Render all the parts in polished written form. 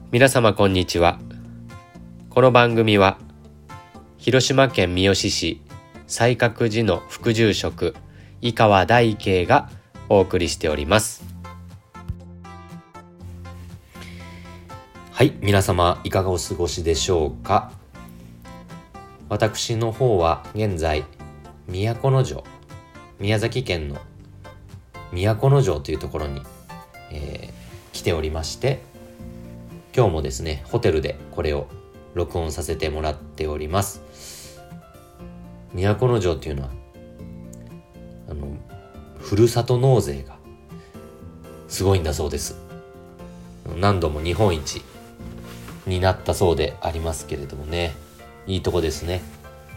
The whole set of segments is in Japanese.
皆様こんにちは。この番組は広島県三次市西覚寺の副住職井川大慶がお送りしております。はい、皆様いかがお過ごしでしょうか。私の方は現在都城、宮崎県の都城というところに、来ておりまして、今日もですねホテルでこれを録音させてもらっております。都城というのはふるさと納税がすごいんだそうです。何度も日本一になったそうでありますけれどもね、いいとこですね。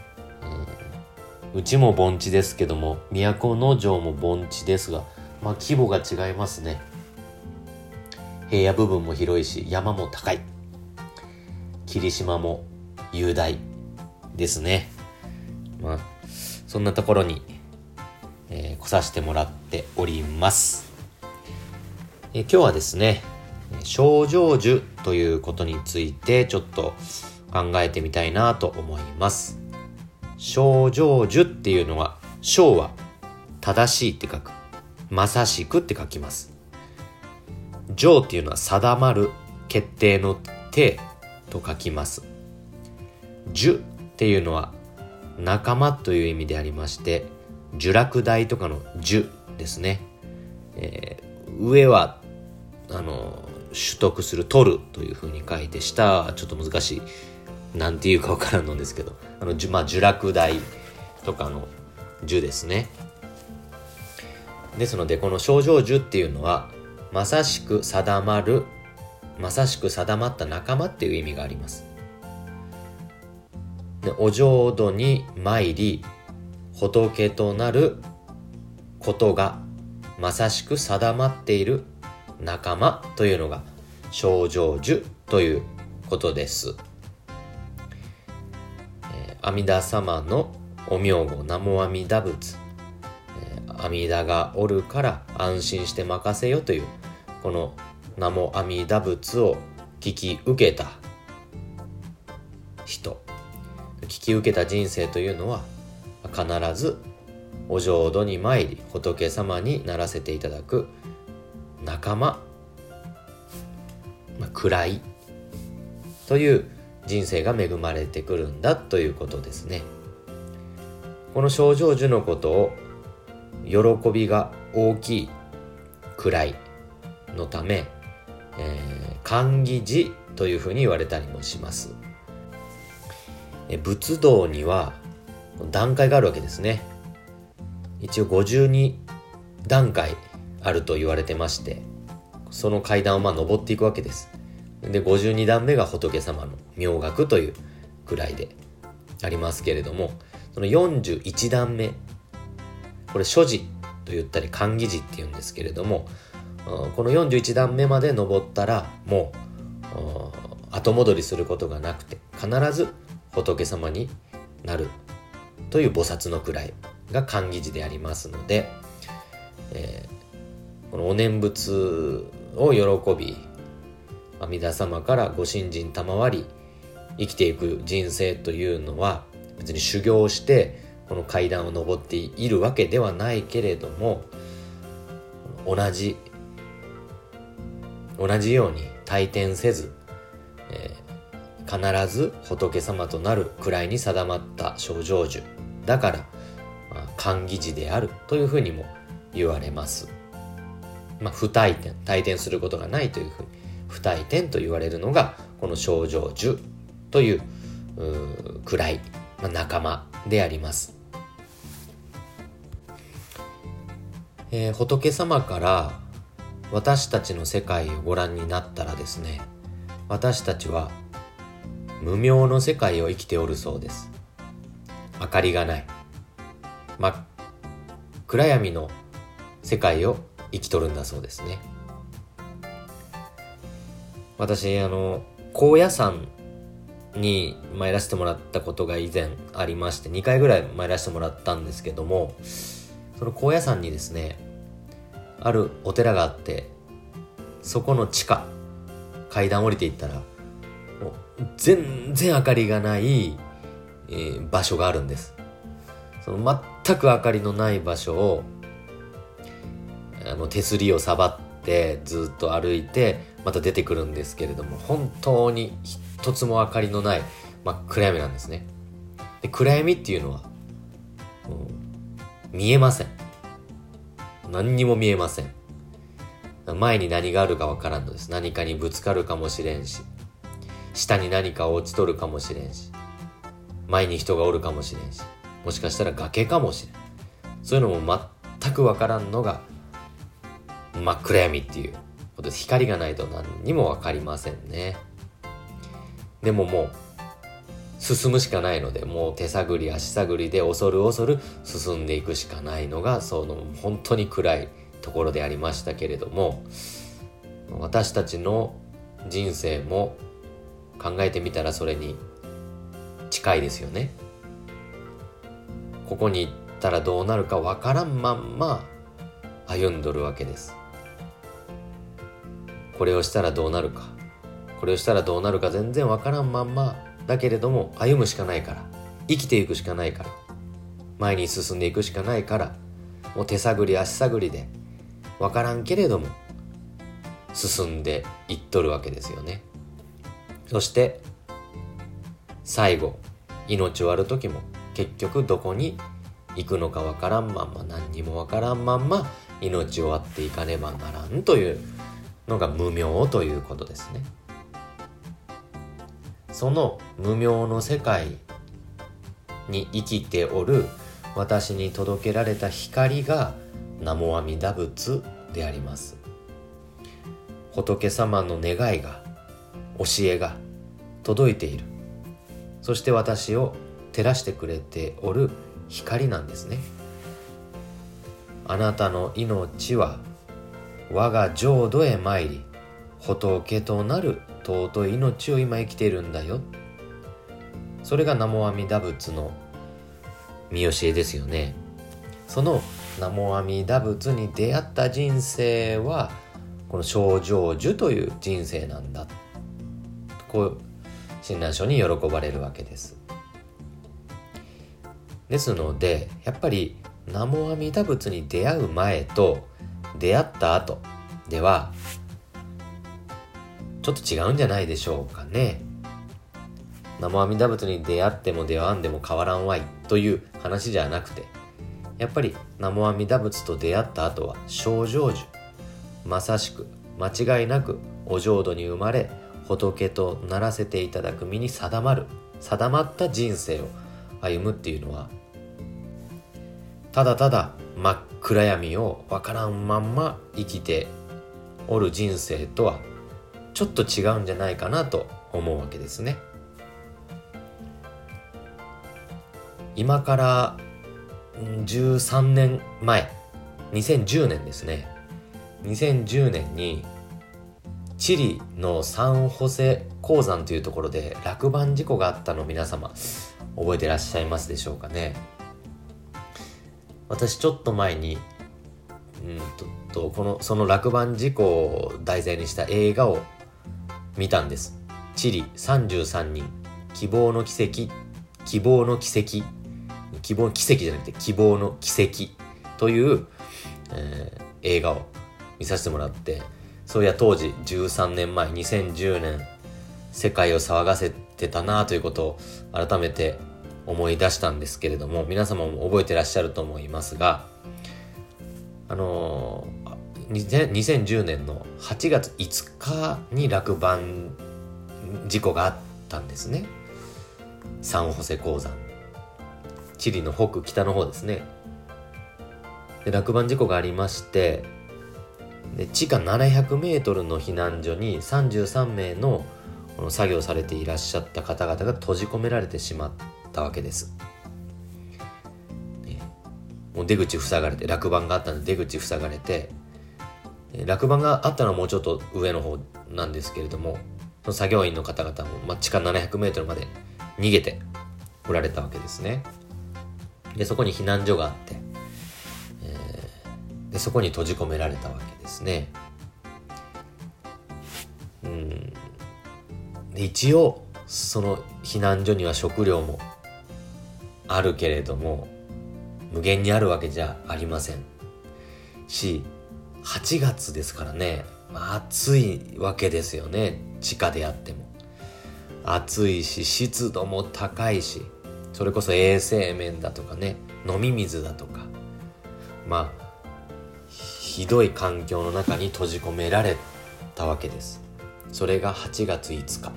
うちも盆地ですけども、都城も盆地ですが、規模が違いますね。平野部分も広いし、山も高い、霧島も雄大ですね。そんなところに、来させてもらっております。今日はですね、小成就ということについてちょっと考えてみたいなと思います。小成就っていうのは、小は正しいって書く、まさしくって書きます。成っていうのは定まる、決定の定と書きます。樹っていうのは仲間という意味でありまして、樹落台とかの樹ですね。上は取得する取るというふうに書いて、下はちょっと難しい、なんていうかわからんのですけど、樹落台とかの樹ですね。ですので、この小成就っていうのはまさしく定まる、まさしく定まった仲間っていう意味があります。で、お浄土に参り仏となることがまさしく定まっている仲間というのが小成就ということです。阿弥陀様のお名号南無阿弥陀仏、阿弥陀がおるから安心して任せよという、この南無阿弥陀仏を聞き受けた人、聞き受けた人生というのは、必ずお浄土に参り仏様にならせていただく仲間、位という人生が恵まれてくるんだということですね。この小成就のことを喜びが大きい位のため、寛義寺というふうに言われたりもします。仏道には段階があるわけですね。一応52段階あると言われてまして、その階段を登っていくわけです。で、52段目が仏様の妙学という位でありますけれども、その41段目、これ諸寺と言ったり寛義寺って言うんですけれども、この41段目まで登ったらもう後戻りすることがなくて、必ず仏様になるという菩薩の位が寛義寺でありますので、このお念仏を喜び、阿弥陀様からご信心賜り生きていく人生というのは、別に修行してこの階段を登っているわけではないけれども、同じように退転せず、必ず仏様となる位に定まった小成就だから、寛義寺であるというふうにも言われます。不退転、退転することがないというふうに不退転と言われるのがこの小成就という位、仲間であります。仏様から私たちの世界をご覧になったらですね、私たちは無明の世界を生きておるそうです。明かりがない、暗闇の世界を生きとるんだそうですね。私高野山に参らせてもらったことが以前ありまして、2回ぐらい参らせてもらったんですけども、その高野山にですね、あるお寺があって、そこの地下階段降りていったらもう全然明かりがない、場所があるんです。その全く明かりのない場所を手すりをさばってずっと歩いてまた出てくるんですけれども、本当に一つも明かりのない真っ暗闇なんですね。で、暗闇っていうのは見えません。何にも見えません。前に何があるかわからんのです。何かにぶつかるかもしれんし、下に何か落ちとるかもしれんし、前に人がおるかもしれんし、もしかしたら崖かもしれん。そういうのも全くわからんのが真っ暗闇っていうことです。光がないと何にもわかりませんね。でももう進むしかないので、もう手探り足探りで恐る恐る進んでいくしかないのがその本当に暗いところでありましたけれども、私たちの人生も考えてみたらそれに近いですよね。ここに行ったらどうなるかわからんまんま歩んどるわけです。これをしたらどうなるか、これをしたらどうなるか全然わからんまんまだけれども歩むしかないから、生きていくしかないから、前に進んでいくしかないから、もう手探り足探りでわからんけれども進んでいっとるわけですよね。そして最後命を終わる時も結局どこに行くのかわからんまんま、何にもわからんまんま命を終わっていかねばならんというのが無明ということですね。その無明の世界に生きておる私に届けられた光が南無阿弥陀仏であります。仏様の願いが、教えが届いている。そして私を照らしてくれておる光なんですね。あなたの命は我が浄土へ参り、仏となる尊い命を今生きているんだよ。それが南無阿弥陀仏の見教えですよね。その南無阿弥陀仏に出会った人生はこの正成就という人生なんだ、こう親鸞聖に喜ばれるわけです。ですのでやっぱり南無阿弥陀仏に出会う前と出会った後ではちょっと違うんじゃないでしょうかね。南無阿弥陀仏に出会っても出会わんでも変わらんわいという話じゃなくて、やっぱり南無阿弥陀仏と出会った後は正成就、まさしく間違いなくお浄土に生まれ仏とならせていただく身に定まった人生を歩むっていうのは、ただただ真っ暗闇をわからんまんま生きておる人生とはちょっと違うんじゃないかなと思うわけですね。今から13年前、2010年ですね。2010年にチリのサンホセ鉱山というところで落盤事故があったのを皆様覚えてらっしゃいますでしょうかね。私ちょっと前にその落盤事故を題材にした映画を見たんです。チリ33人希望の奇跡じゃなくて希望の奇跡という、映画を見させてもらって、そういや当時13年前2010年世界を騒がせてたなということを改めて思い出したんですけれども、皆様も覚えてらっしゃると思いますが、2010年の8月5日に落盤事故があったんですね。サンホセ鉱山、チリの北の方ですね。で落盤事故がありまして、で地下700メートルの避難所に33名のこの作業されていらっしゃった方々が閉じ込められてしまったわけです。もう出口塞がれて、落盤があったので出口塞がれて、落盤があったのはもうちょっと上の方なんですけれども、その作業員の方々も、地下700メートルまで逃げておられたわけですね。でそこに避難所があって、でそこに閉じ込められたわけですね。 で一応その避難所には食料もあるけれども無限にあるわけじゃありませんし、8月ですからね、暑いわけですよね。地下であっても暑いし、湿度も高いし、それこそ衛生面だとかね、飲み水だとか、ひどい環境の中に閉じ込められたわけです。それが8月5日。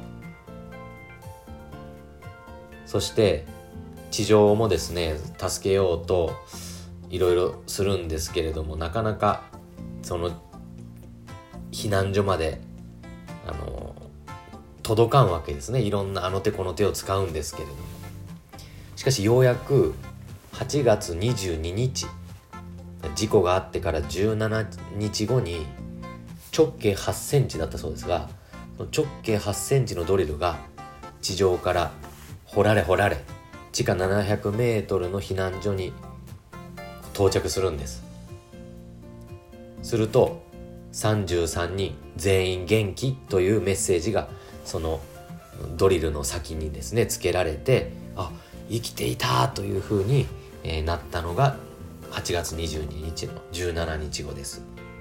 そして地上もですね、助けようといろいろするんですけれども、なかなかその避難所まで届かんわけですね。いろんなあの手この手を使うんですけれども、しかしようやく8月22日事故があってから17日後に直径8センチだったそうですが、直径8センチのドリルが地上から掘られ地下700メートルの避難所に到着するんです。すると33人全員元気というメッセージがそのドリルの先にですねつけられて、生きていたというふうになったのが8月22日の17日後です。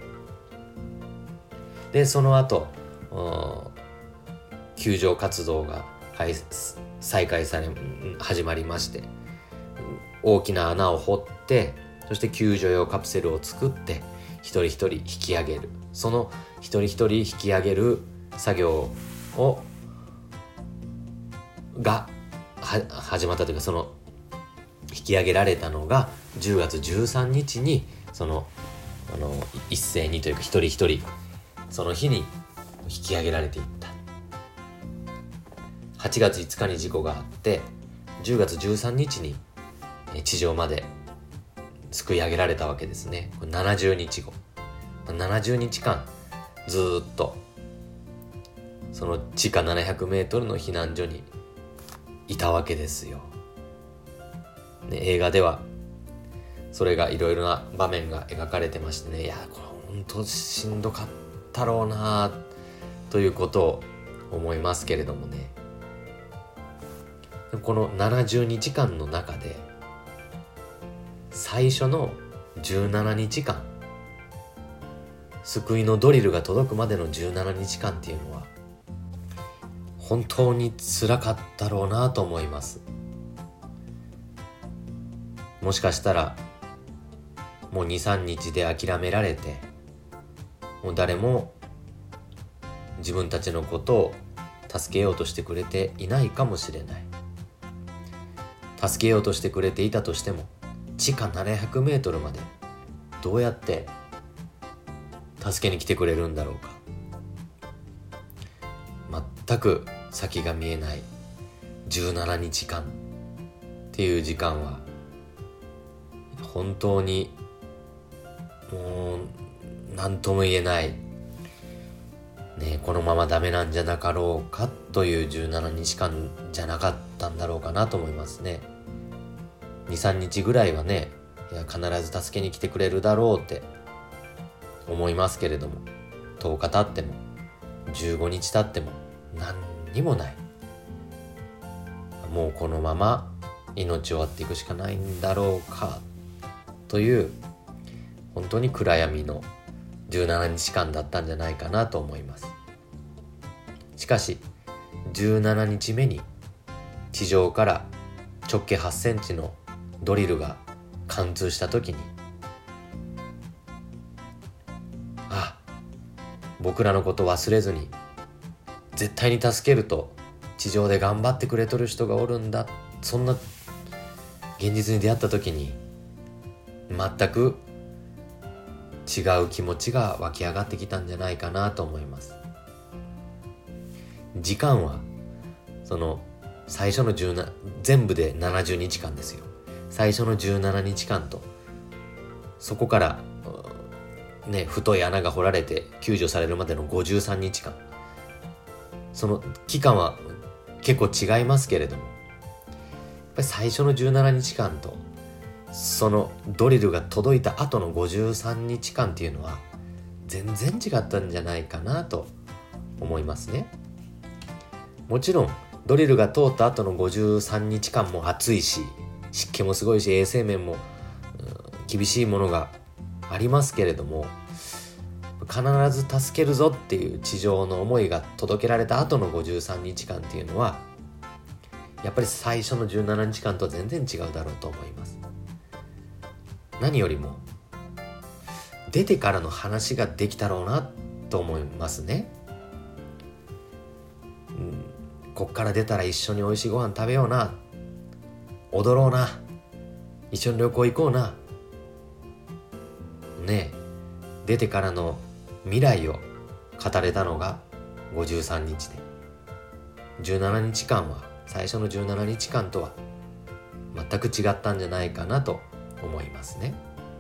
でその後救助活動が再開始まりまして、大きな穴を掘って、そして救助用カプセルを作って一人一人引き上げる。その一人一人引き上げる作業が始まったというか、その引き上げられたのが10月13日に一斉にというか一人一人その日に引き上げられていった。8月5日に事故があって10月13日に地上まですくい上げられたわけですね。これ70日後、70日間ずっとその地下700メートルの避難所にいたわけですよ、ね。映画ではそれがいろいろな場面が描かれてましてね、これ本当しんどかったろうなということを思いますけれどもね。この70日間の中で最初の17日間、救いのドリルが届くまでの17日間っていうのは本当に辛かったろうなと思います。もしかしたらもう 2,3 日で諦められて、もう誰も自分たちのことを助けようとしてくれていないかもしれない。助けようとしてくれていたとしても地下700メートルまでどうやって助けに来てくれるんだろうか。全く先が見えない17日間っていう時間は本当にもう何とも言えないね、このままダメなんじゃなかろうかという17日間じゃなかったんだろうかなと思いますね。 2,3 日ぐらいはね、必ず助けに来てくれるだろうって思いますけれども、10日経っても15日経っても何にもない。もうこのまま命を終わっていくしかないんだろうかという本当に暗闇の17日間だったんじゃないかなと思います。しかし17日目に地上から直径8センチのドリルが貫通した時に、僕らのこと忘れずに絶対に助けると地上で頑張ってくれとる人がおるんだ、そんな現実に出会った時に全く違う気持ちが湧き上がってきたんじゃないかなと思います。時間はその最初の全部で70日間ですよ。最初の17日間とそこから太い穴が掘られて救助されるまでの53日間、その期間は結構違いますけれども、やっぱり最初の17日間とそのドリルが届いた後の53日間っていうのは全然違ったんじゃないかなと思いますね。 もちろんドリルが通った後の53日間も暑いし、湿気もすごいし、衛生面も厳しいものがありますけれども、必ず助けるぞっていう地上の思いが届けられた後の53日間っていうのは、やっぱり最初の17日間と全然違うだろうと思います。何よりも出てからの話ができたろうなと思いますね。こっから出たら一緒に美味しいご飯食べような、踊ろうな、一緒に旅行行こうなね。出てからの未来を語れたのが53日で、17日間は最初の17日間とは全く違ったんじゃないかなと思いますね。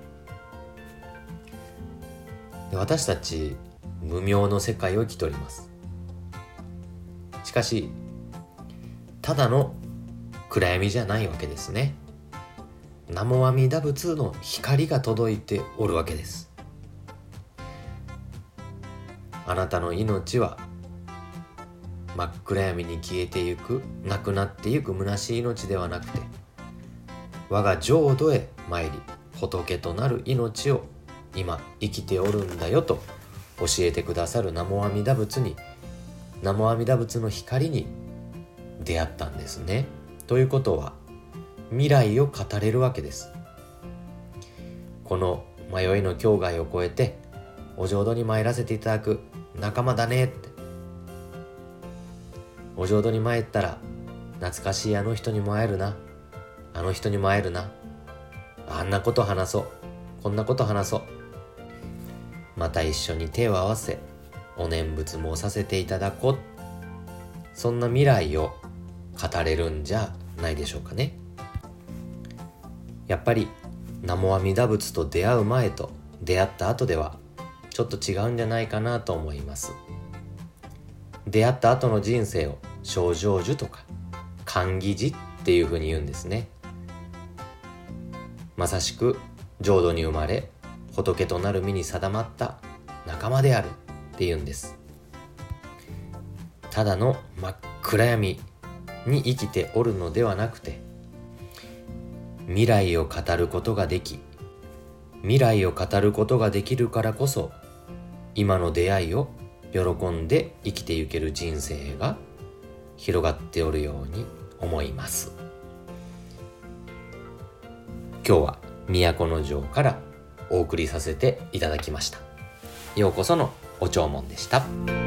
で、私たち無明の世界を生きております。しかし、ただの暗闇じゃないわけですね。南無阿弥陀仏の光が届いておるわけです。あなたの命は真っ暗闇に消えてゆく、なくなってゆく虚しい命ではなくて、我が浄土へ参り、仏となる命を今生きておるんだよと教えてくださる南無阿弥陀仏に、南無阿弥陀仏の光に出会ったんですね。ということは、未来を語れるわけです。この迷いの境界を越えてお浄土に参らせていただく仲間だねって、お浄土に参ったら懐かしいあの人にも会えるな、あの人にも会えるな、あんなこと話そう、こんなこと話そう、また一緒に手を合わせお念仏もさせていただこう、そんな未来を語れるんじゃないでしょうかね。やっぱり南無阿弥陀仏と出会う前と出会った後ではちょっと違うんじゃないかなと思います。出会った後の人生を正成就とか観義寺っていうふうに言うんですね。まさしく浄土に生まれ仏となる身に定まった仲間であるっていうんです。ただの真っ暗闇に生きておるのではなくて、未来を語ることができ、未来を語ることができるからこそ、今の出会いを喜んで生きていける人生が広がっておるように思います。今日は都城からお送りさせていただきました。ようこそのお弔問でした。